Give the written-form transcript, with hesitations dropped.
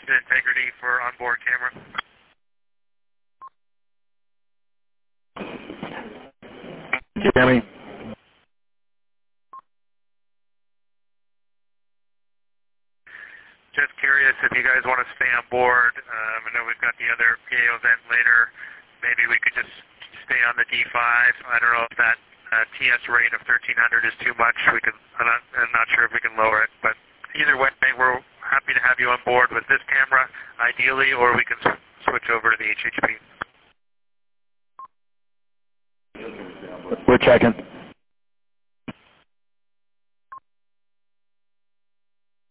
integrity for onboard camera. Jeremy. Just curious if you guys want to stay on board. I know we've got the other PA event later. Maybe we could just stay on the D5. I don't know if that TS rate of 1300 is too much. I'm not sure if we can lower it, but either way, we're happy to have you on board with this camera, ideally, or we can switch over to the HHP. We're checking.